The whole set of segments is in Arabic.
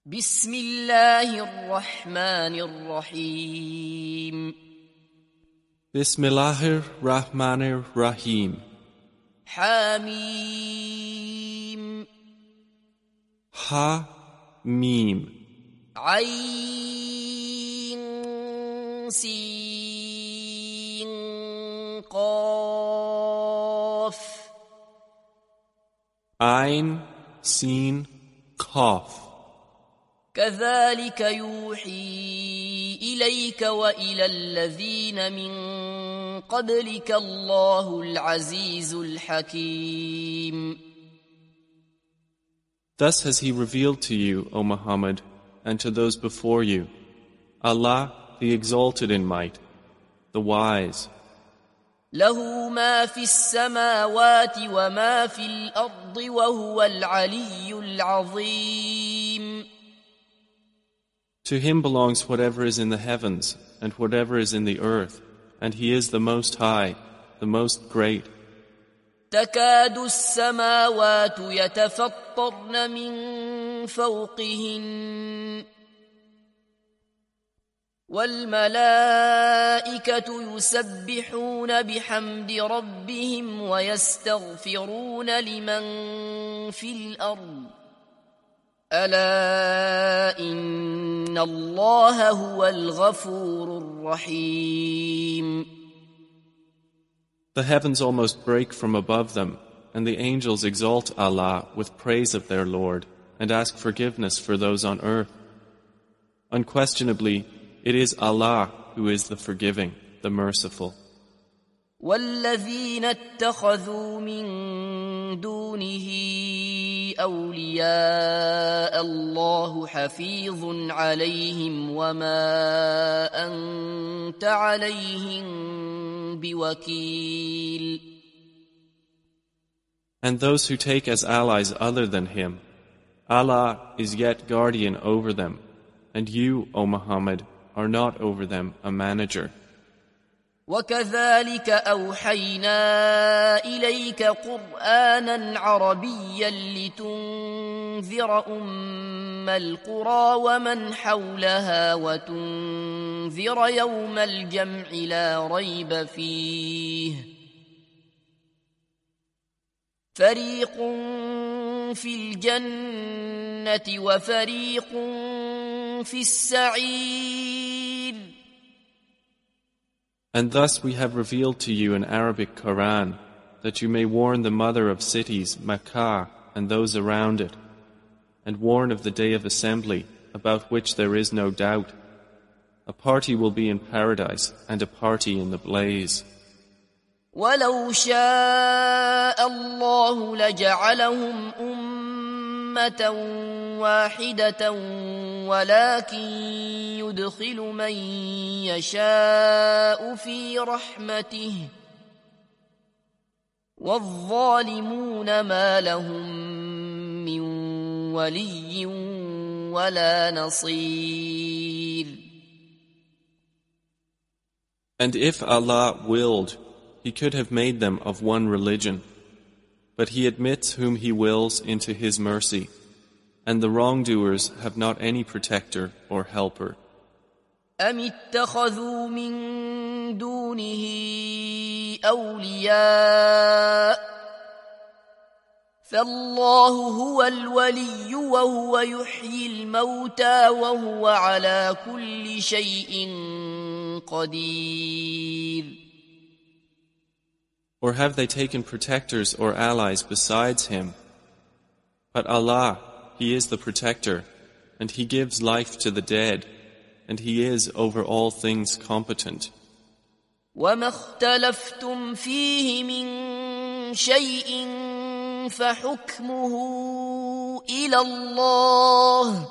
بسم الله الرحمن الرحيم Bismillahir Rahmanir Rahim. حميم Ha Mim. عين سين قاف Ein Sin Qaf. كذلك يوحي إليك وإلى الذين من قبلك الله العزيز الحكيم. Thus has He revealed to you, O Muhammad, and to those before you, Allah, the exalted in might, the wise. له ما في السماوات وما في الأرض وهو العلي العظيم. To Him belongs whatever is in the heavens and whatever is in the earth, and He is the Most High, the Most Great. تكاد السماوات يتفطرن من فوقهن والملائكة يسبحون بحمد ربهم ويستغفرون لمن في الأرض ألا إن الله هو الغفور الرحيم. The heavens almost break from above them, and the angels exalt Allah with praise of their Lord and ask forgiveness for those on earth. Unquestionably, it is Allah who is the forgiving, the merciful. والذين اتخذوا من دونه أولياء الله حفيظ عليهم وما أنت عليهم بوكيل. And those who take as allies other than Him, Allah is yet guardian over them, and you, O Muhammad, are not over them a manager. وكذلك أوحينا إليك قرآنا عربيا لتنذر القرى ومن حولها وتنذر يوم الجمع لا ريب فيه فريق في الجنة وفريق في السعير. And thus we have revealed to you an Arabic Quran, that you may warn the mother of cities, Makkah, and those around it, and warn of the day of assembly, about which there is no doubt. A party will be in paradise, and a party in the blaze. ولو شاء الله لجعلهم أمة واحدة ولكن يدخل من يشاء في رحمته والظالمون ما لهم من ولي ولا نصير. And if Allah willed, He could have made them of one religion, but He admits whom He wills into His mercy, and the wrongdoers have not any protector or helper. أم اتخذوا من دونه أولياء فالله هو الولي وهو يحيي الموتى وهو على كل شيء قدير. Or have they taken protectors or allies besides Him? But Allah, He is the protector, and He gives life to the dead, and He is over all things competent. وما اختلفتم فيه من شيء فحكمه إلى الله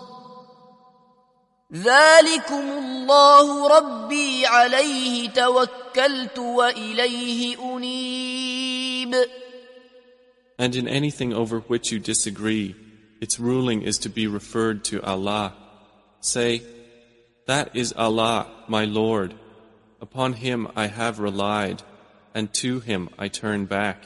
ذلكم الله ربي عليه توكلت وإليه أنيب. And in anything over which you disagree, its ruling is to be referred to Allah. Say, that is Allah, my Lord. Upon Him I have relied, and to Him I turn back.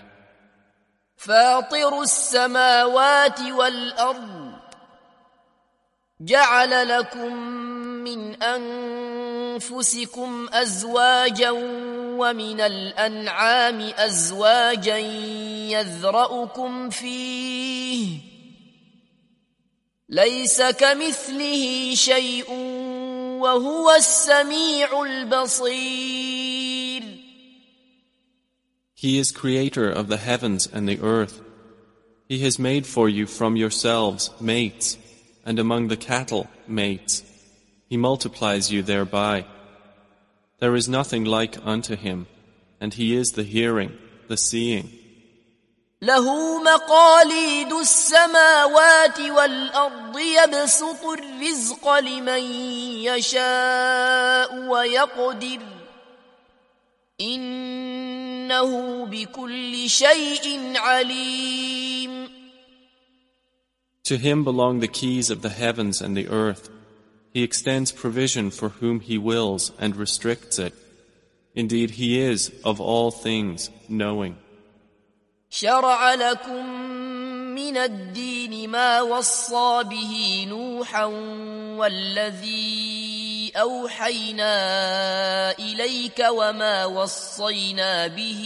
فاطر السماوات والأرض جعل لكم من أنفسكم أزواجا ومن الأنعام أزواجا يذرأكم فيه ليس كمثله شيء وهو السميع البصير. He is creator of the heavens and the earth. He has made for you from yourselves mates, and among the cattle mates. He multiplies you thereby. There is nothing like unto him, and he is the hearing, the seeing. له مقاليد السماوات والأرض يبسط الرزق لمن يشاء ويقدر إنه بكل شيء عليم. To him belong the keys of the heavens and the earth. He extends provision for whom he wills and restricts it. Indeed, he is, of all things, knowing. شرع لكم من الدين ما وصى به نوحا والذي أوحينا إليك وما وصينا به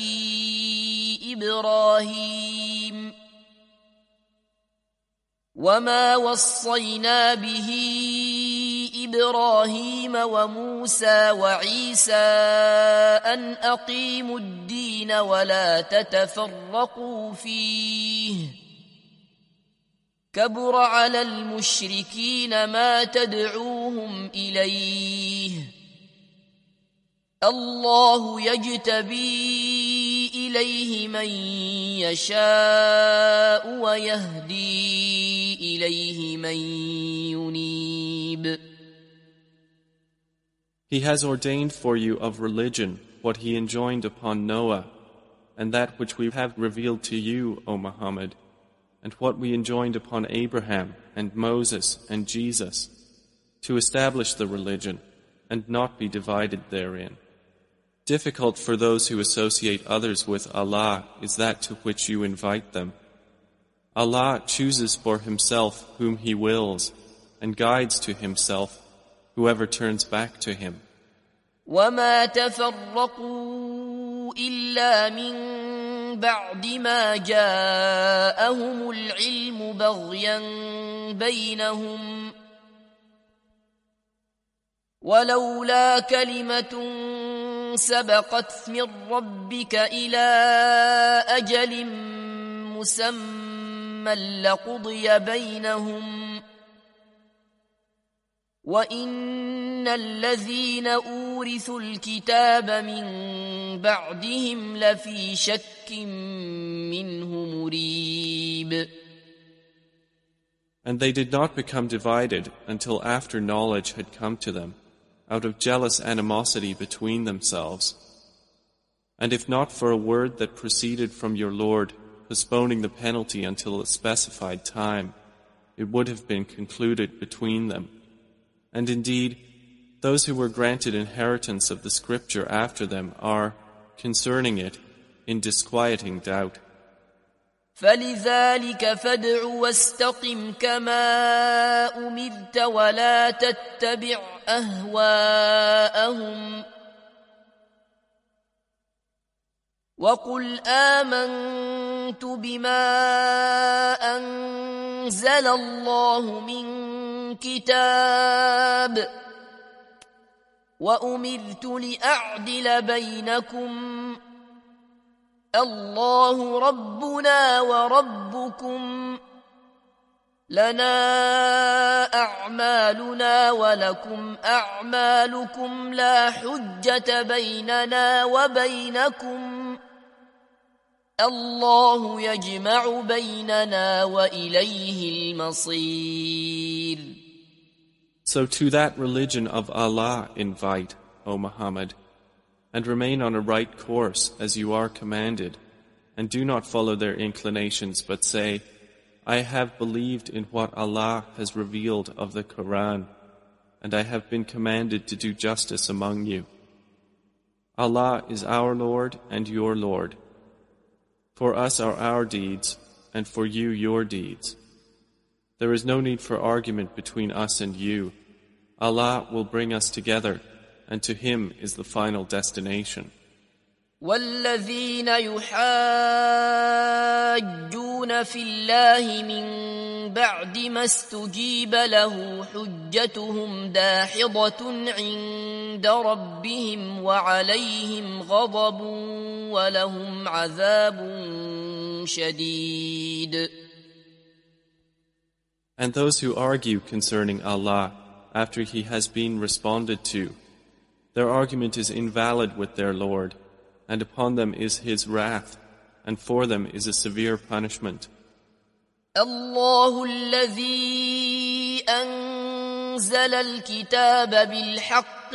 إبراهيم وموسى وعيسى أن أقيموا الدين ولا تتفرقوا فيه كبر على المشركين ما تدعوهم إليه الله يجتبي إليه من يشاء ويهدي إليه من ينيب. He has ordained for you of religion what he enjoined upon Noah, and that which we have revealed to you, O Muhammad, and what we enjoined upon Abraham and Moses and Jesus, to establish the religion and not be divided therein. Difficult for those who associate others with Allah is that to which you invite them. Allah chooses for himself whom he wills and guides to himself whoever turns back to him. وَمَا تَفَرَّقُوا إِلَّا مِن بَعْدِ مَا جَاءَهُمُ الْعِلْمُ بَغْيًا بَيْنَهُمْ وَلَوْلَا كَلِمَةٌ سبقت من ربك إلى أجل مسمى لقضي بينهم وإن الذين أورثوا الكتاب من بعدهم لفي شك منه مريب. And they did not become divided until after knowledge had come to them, out of jealous animosity between themselves. And if not for a word that proceeded from your Lord, postponing the penalty until a specified time, it would have been concluded between them. And indeed, those who were granted inheritance of the scripture after them are, concerning it, in disquieting doubt. فلذلك فادع واستقم كما أمرت ولا تتبع أهواءهم وقل آمنت بما أنزل الله من كتاب وأمرت لأعدل بينكم الله ربنا وربكم لنا أعمالنا ولكم أعمالكم لا حجة بيننا وبينكم الله يجمع بيننا وإليه المصير. So to that religion of Allah invite, O Muhammad, and remain on a right course as you are commanded, and do not follow their inclinations, but say, I have believed in what Allah has revealed of the Quran, and I have been commanded to do justice among you. Allah is our Lord and your Lord. For us are our deeds, and for you your deeds. There is no need for argument between us and you. Allah will bring us together, and to Him is the final destination. والذين يحاجون في الله من بعد ما استجيب له حجتهم داحضة عند ربهم وعليهم غضب ولهم عذاب شديد. And those who argue concerning Allah after He has been responded to, their argument is invalid with their Lord, and upon them is His wrath, and for them is a severe punishment. الله الذي أنزل الكتاب بالحق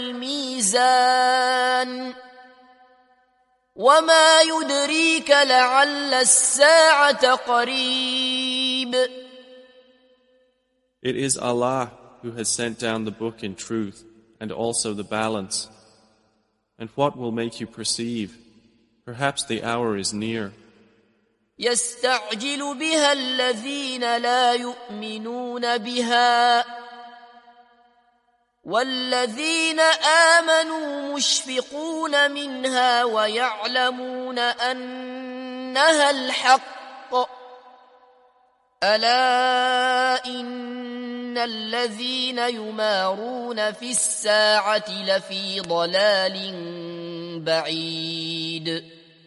والميزان وما يدريك لعل الساعة قريب. It is Allah who has sent down the book in truth, and also the balance. And what will make you perceive? Perhaps the hour is near. يستعجل بها الذين لا يؤمنون بها والذين آمنوا مشفقون منها ويعلمون أنها الحق ألا إن الذين يمارون في الساعة لفي ضلال بعيد.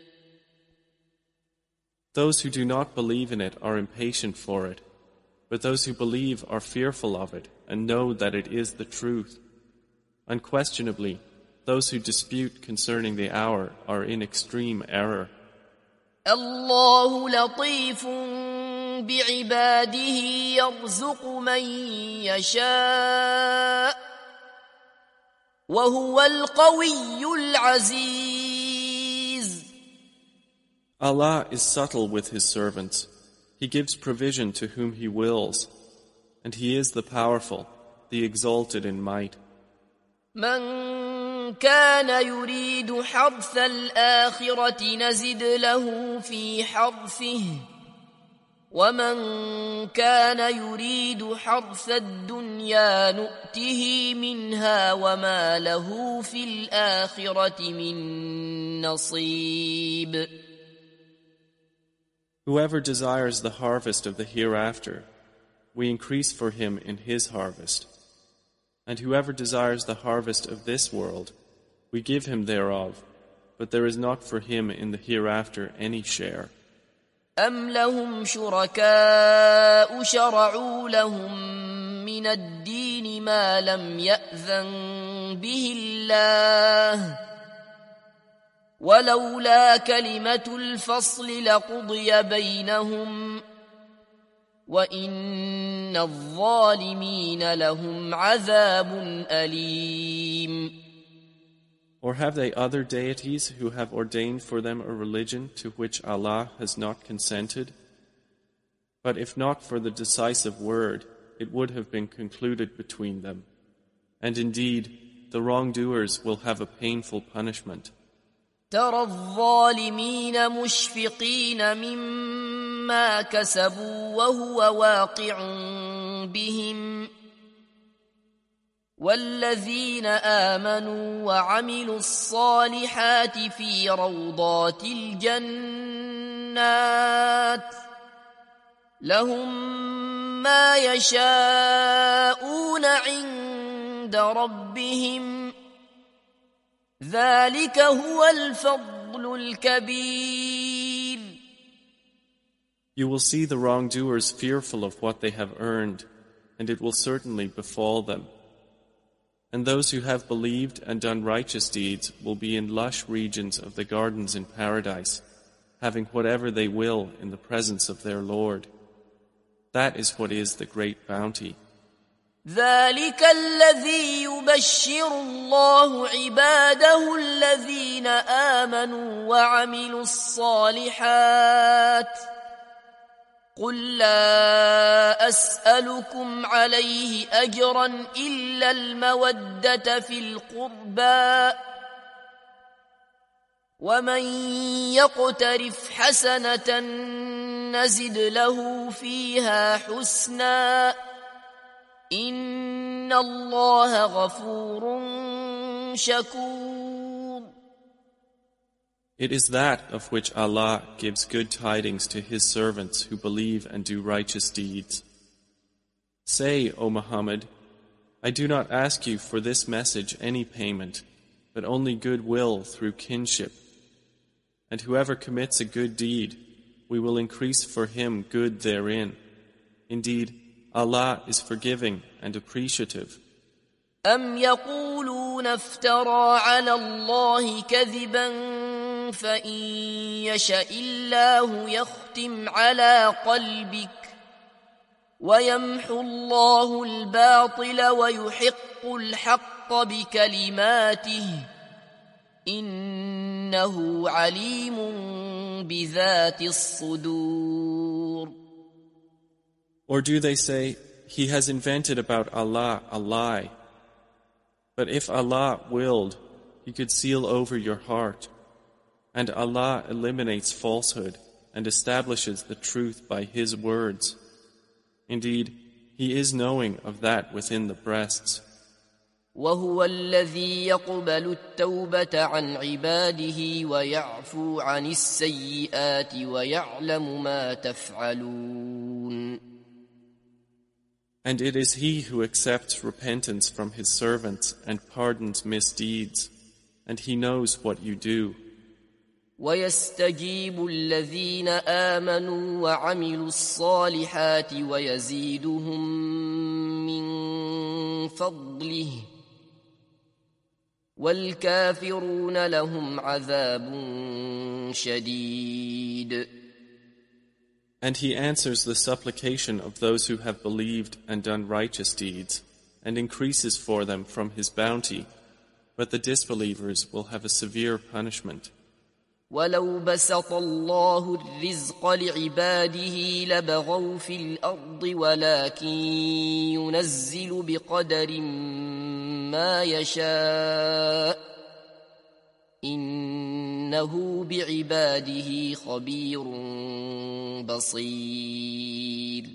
Those who do not believe in it are impatient for it, but those who believe are fearful of it and know that it is the truth. Unquestionably, those who dispute concerning the hour are in extreme error. الله لطيف بعباده يرزق من يشاء وهو القوي العزيز. Allah is subtle with His servants. He gives provision to whom He wills, and He is the powerful, the exalted in might. من كان يريد حرث الآخرة نزد له في حرثه ومن كان يريد حرث الدنيا نؤته منها وما له في الآخرة من نصيب. Whoever desires the harvest of the hereafter, we increase for him in his harvest. And whoever desires the harvest of this world, we give him thereof, but there is not for him in the hereafter any share. أم لهم شركاء شرعوا لهم من الدين ما لم يأذن به الله ولولا كلمة الفصل لقضي بينهم وإن الظالمين لهم عذاب أليم. Or have they other deities who have ordained for them a religion to which Allah has not consented? But if not for the decisive word, it would have been concluded between them. And indeed, the wrongdoers will have a painful punishment. ترى الظالمين مشفقين مما كسبوا وهو واقع بهم والذين آمنوا وعملوا الصالحات في روضات الجنات لهم ما يشاءون عند ربهم ذلك هو الفضل الكبير. You will see the wrongdoers fearful of what they have earned, and it will certainly befall them. And those who have believed and done righteous deeds will be in lush regions of the gardens in paradise, having whatever they will in the presence of their Lord. That is what is the great bounty. ذلك الذي يبشر الله عباده الذين آمنوا وعملوا الصالحات قل لا أسألكم عليه أجرا إلا المودة في القربى ومن يقترف حسنة نزد له فيها حسنا إن الله غفور شكور. It is that of which Allah gives good tidings to His servants who believe and do righteous deeds. Say, O Muhammad, I do not ask you for this message any payment, but only goodwill through kinship. And whoever commits a good deed, we will increase for him good therein. Indeed, Allah is forgiving and appreciative. أم يقولون افترى على الله كذبا فإن يشأ الله يختم على قلبك ويمحو الله الباطل ويحق الحق بكلماته إنه عليم بذات الصدور. Or do they say, he has invented about Allah a lie? But if Allah willed, He could seal over your heart. And Allah eliminates falsehood and establishes the truth by His words. Indeed, He is knowing of that within the breasts. وهو الذي يقبل التوبة عن عباده ويعفو عن السيئات ويعلم ما تفعلون. And it is He who accepts repentance from His servants and pardons misdeeds, and He knows what you do. ويستجيب الذين آمنوا وعملوا الصالحات ويزيدهم من فضله والكافرون لهم عذاب شديد. And He answers the supplication of those who have believed and done righteous deeds, and increases for them from His bounty, but the disbelievers will have a severe punishment. ولو بسط الله الرزق لعباده لبغوا في الأرض ولكن ينزل بقدر ما يشاء إنه بعباده خبير بصير.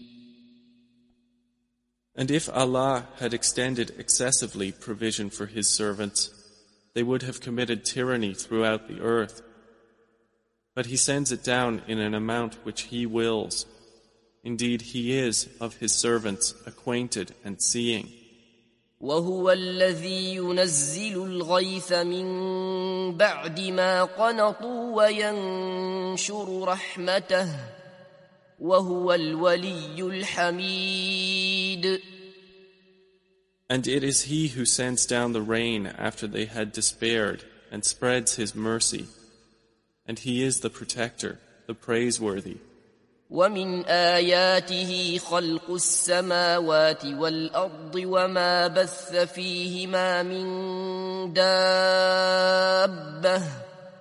And if Allah had extended excessively provision for His servants, they would have committed tyranny throughout the earth. But He sends it down in an amount which He wills. Indeed, He is of His servants acquainted and seeing. وهو الذي ينزل الغيث من بعد ما قنطوا وينشر رحمته وهو الولي الحميد. And it is He who sends down the rain after they had despaired and spreads His mercy. And He is the protector, the praiseworthy. ومن آياته خلق السماوات والأرض وما بث فيهما من دابة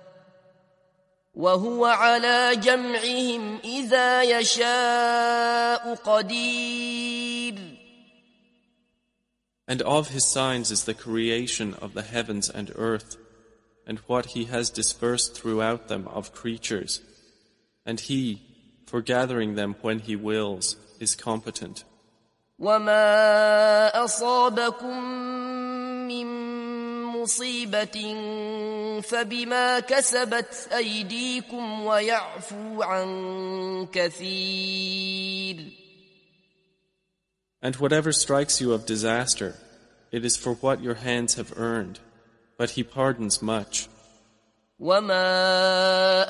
وهو على جمعهم إذا يشاء قدير. And of His signs is the creation of the heavens and earth, and what He has dispersed throughout them of creatures. And He, for gathering them when He wills, is competent. وما أصابكم من مصيبة فبما كسبت أيديكم ويعفو عن كثير. And whatever strikes you of disaster, it is for what your hands have earned, but He pardons much. وما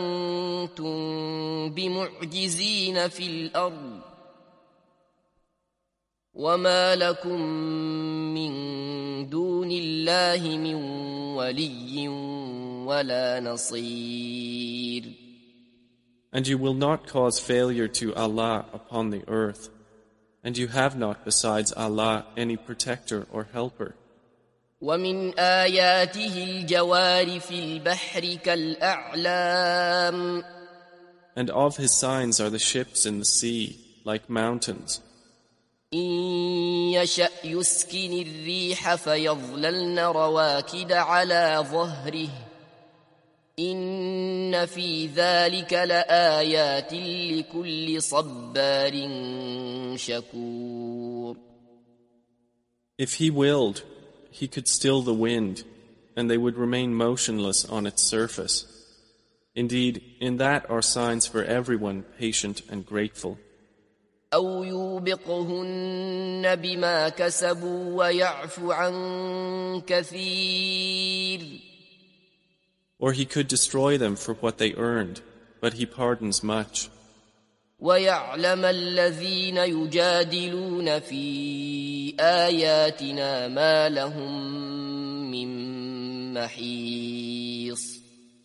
أنتم بمعجزين في الأرض وما لكم من دون الله من ولي ولا نصير. And you will not cause failure to Allah upon the earth, and you have not besides Allah any protector or helper. ومن آياته الجوار في البحر كالأعلام. And of His signs are the ships in the sea, like mountains. إن يشأ يسكن الريح فيظللن رواكد على ظهره إن في ذلك لآيات لكل صبار شكور. If he willed, he could still the wind, and they would remain motionless on its surface. Indeed, in that are signs for everyone patient and grateful. أو يوبقهن بما كسبوا ويعفو عن كثير. Or he could destroy them for what they earned, but he pardons much. ويعلم الذين يجادلون في آياتنا ما لهم من محيص.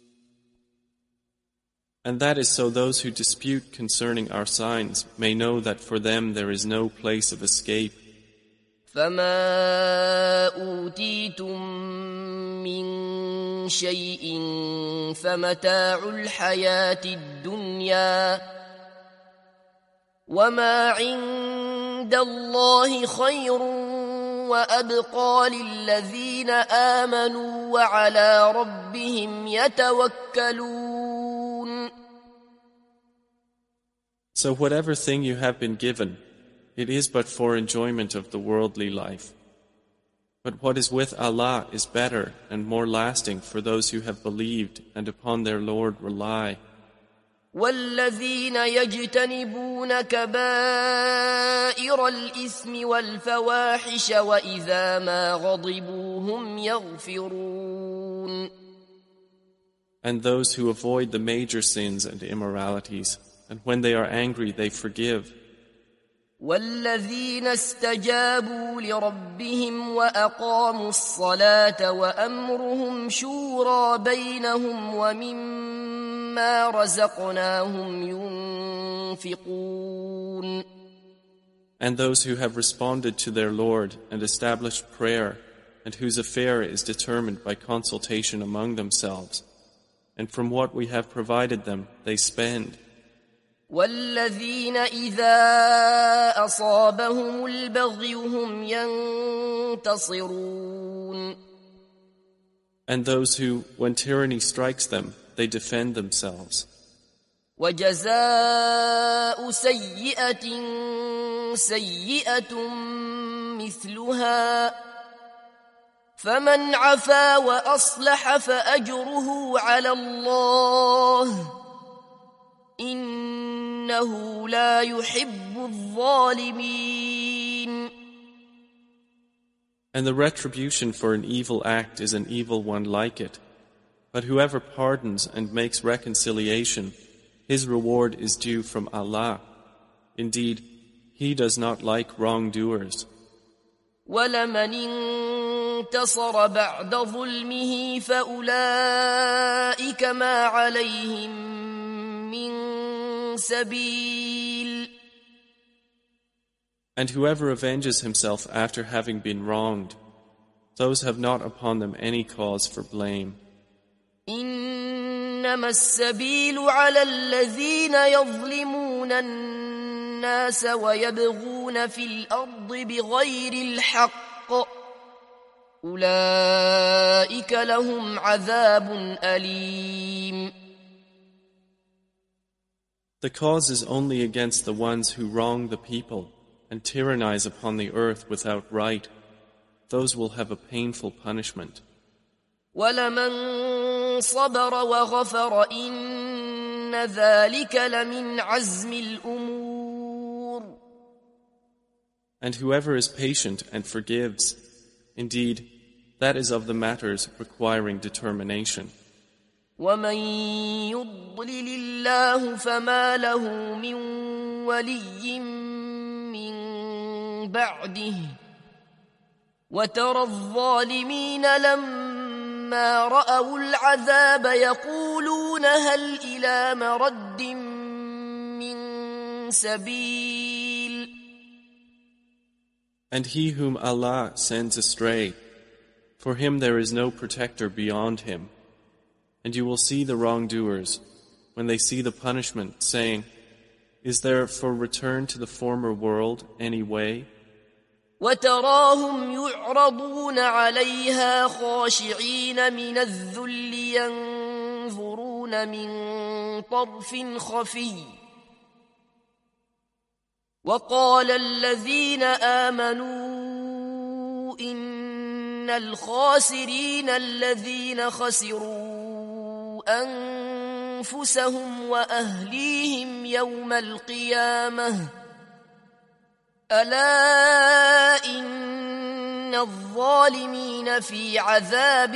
And that is so those who dispute concerning our signs may know that for them there is no place of escape. فما أوتيتم من شيء فمتاع الحياة الدنيا وما عند الله خير وأبقى للذين آمنوا وعلى ربهم يتوكلون. So whatever thing you have been given, it is but for enjoyment of the worldly life. But what is with Allah is better and more lasting for those who have believed and upon their Lord rely. والذين يجتنبون كبائر الإثم والفواحش وإذا ما غضبوا هم يغفرون. And those who avoid the major sins and immoralities, and when they are angry they forgive. والذين استجابوا لربهم وأقاموا الصلاة وأمرهم شورى بينهم ومما رزقناهم ينفقون. And those who have responded to their Lord and established prayer, and whose affair is determined by consultation among themselves, and from what we have provided them they spend. والذين إذا أصابهم البغي هم ينتصرون. And those who, when tyranny strikes them, they defend themselves. وجزاء سيئة سيئة مثلها فمن عفا وأصلح فأجره على الله إنه لا يحب الظالمين. And the retribution for an evil act is an evil one like it. But whoever pardons and makes reconciliation, his reward is due from Allah. Indeed, He does not like wrongdoers. وَلَمَنِ انتصر بعد ظلمه فأولئك ما عليهم من سبيل. And whoever avenges himself after having been wronged, those have not upon them any cause for blame. إنما السبيل على الذين يظلمون الناس ويبغون في الأرض بغير الحق أولئك لهم عذاب أليم. The cause is only against the ones who wrong the people and tyrannize upon the earth without right. Those will have a painful punishment. وَلَمَنْ صَبَرَ وَغَفَرَ إِنَّ ذَلِكَ لَمِنْ عَزْمِ الْأُمُورِ. And whoever is patient and forgives, indeed, that is of the matters requiring determination. وَمَنْ يُضْلِلِ اللَّهُ فَمَا لَهُ مِنْ وَلِيٍّ مِّنْ بَعْدِهِ وَتَرَى الظَّالِمِينَ لَمَّا رَأَوُا الْعَذَابَ يَقُولُونَ هَلْ إِلَى مَرَدٍّ مِّن سَبِيلٍ. And he whom Allah sends astray, for him there is no protector beyond him. And you will see the wrongdoers, when they see the punishment, saying, Is there for return to the former world any way? وتراهم يعرضون عليها خاشعين من الذل ينظرون من طرف خفي وقال الذين آمنوا إن الخاسرين الذين خسروا أنفسهم وأهليهم يوم القيامة ألا إن الظالمين في عذاب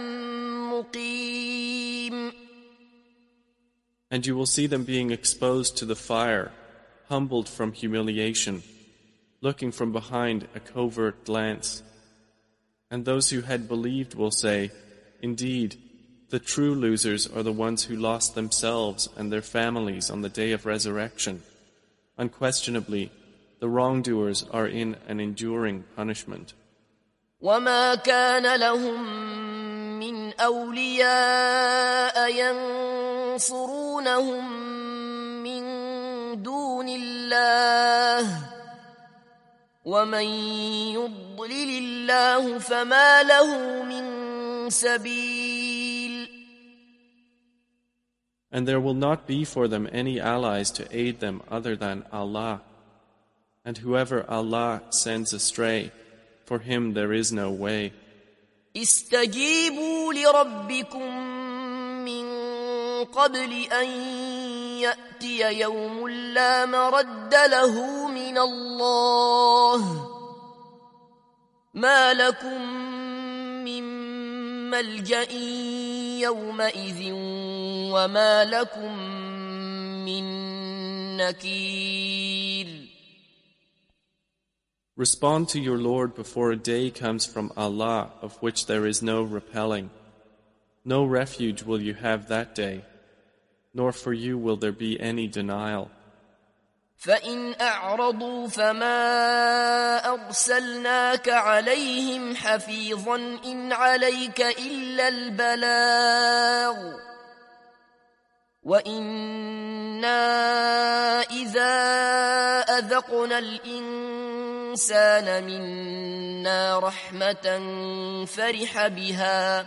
مقيم. And you will see them being exposed to the fire, humbled from humiliation, looking from behind a covert glance. And those who had believed will say, indeed, the true losers are the ones who lost themselves and their families on the day of resurrection. Unquestionably, the wrongdoers are in an enduring punishment. وما كان لهم من أولياء ينصرونهم من دون الله ومن يضلل الله فما له من سبيل. And there will not be for them any allies to aid them other than Allah. And whoever Allah sends astray, for him there is no way. استجيبوا لربكم من قبل أن يأتي يوم لا مرد له من الله ما لكم من ملجأ يومئذ وما لكم من نكير. Respond to your Lord before a day comes from Allah of which there is no repelling. No refuge will you have that day, nor for you will there be any denial. فإن أعرضوا فما أرسلناك عليهم حفيظا إن عليك إلا البلاغ وإنا إذا أذقنا الإنسان منا رحمة فرح بها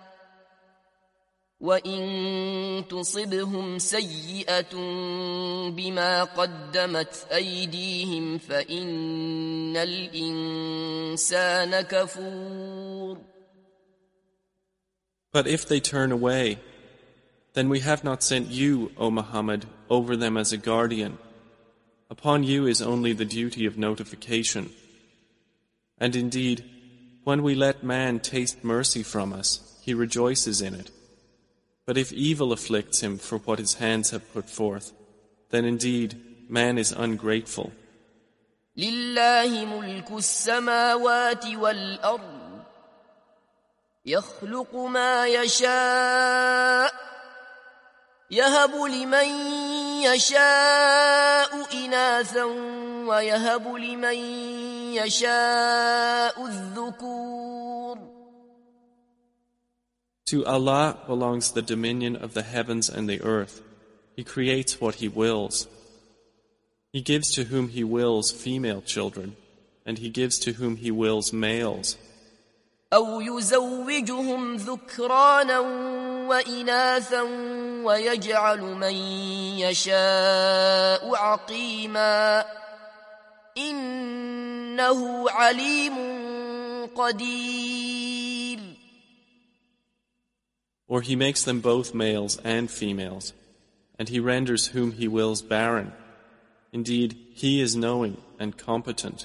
وإن تصبهم سيئة بما قدمت أيديهم فإن الإنسان كفور. But if they turn away, then we have not sent you, O Muhammad, over them as a guardian. Upon you is only the duty of notification. And indeed, when we let man taste mercy from us, he rejoices in it. But if evil afflicts him for what his hands have put forth, then indeed man is ungrateful. لله ملك السماوات والأرض يخلق ما يشاء يهب لمن يشاء إناثا ويهب لمن يشاء الذكور. To Allah belongs the dominion of the heavens and the earth. He creates what He wills. He gives to whom He wills female children, and He gives to whom He wills males. أو يزوجهم ذكرانا وإناثا ويجعل من يشاء عقيما إنه عليم قدير. Or He makes them both males and females, and He renders whom He wills barren. Indeed, He is knowing and competent.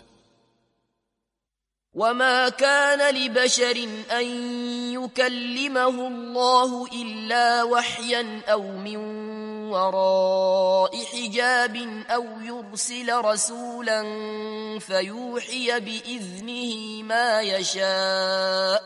وما كان لبشر أن يكلمه الله إلا وحيا أو من وراء حجاب أو يرسل رسولا فيوحي بإذنه ما يشاء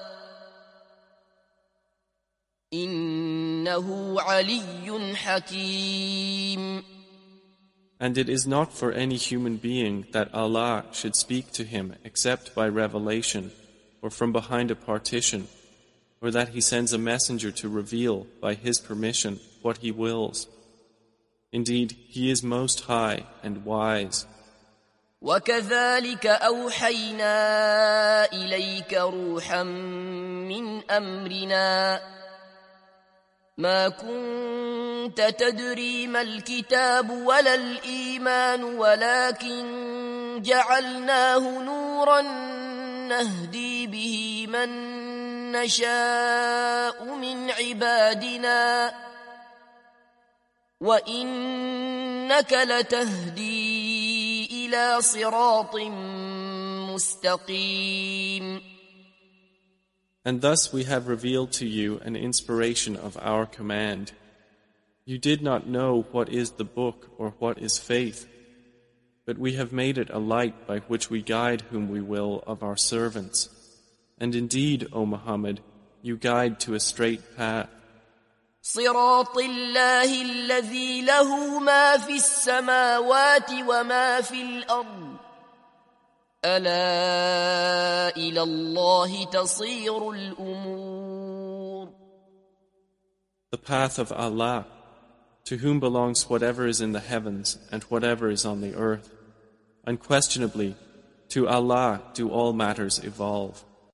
إنه علي حكيم. And it is not for any human being that Allah should speak to him except by revelation or from behind a partition, or that He sends a messenger to reveal by His permission what He wills. Indeed, He is most high and wise. وكذلك أوحينا إليك روحا من أمرنا ما كنت تدري ما الكتاب ولا الإيمان ولكن جعلناه نورا نهدي به من نشاء من عبادنا وإنك لتهدي إلى صراط مستقيم. And thus we have revealed to you an inspiration of our command. You did not know what is the book or what is faith, but we have made it a light by which we guide whom we will of our servants. And indeed, O Muhammad, you guide to a straight path. صراط الله الذي له ما في السماوات وما في الأرض ألا إلى الله تصير الأمور. The path of Allah, to whom belongs whatever is in the heavens and whatever is on the earth. Unquestionably, to Allah do all matters evolve.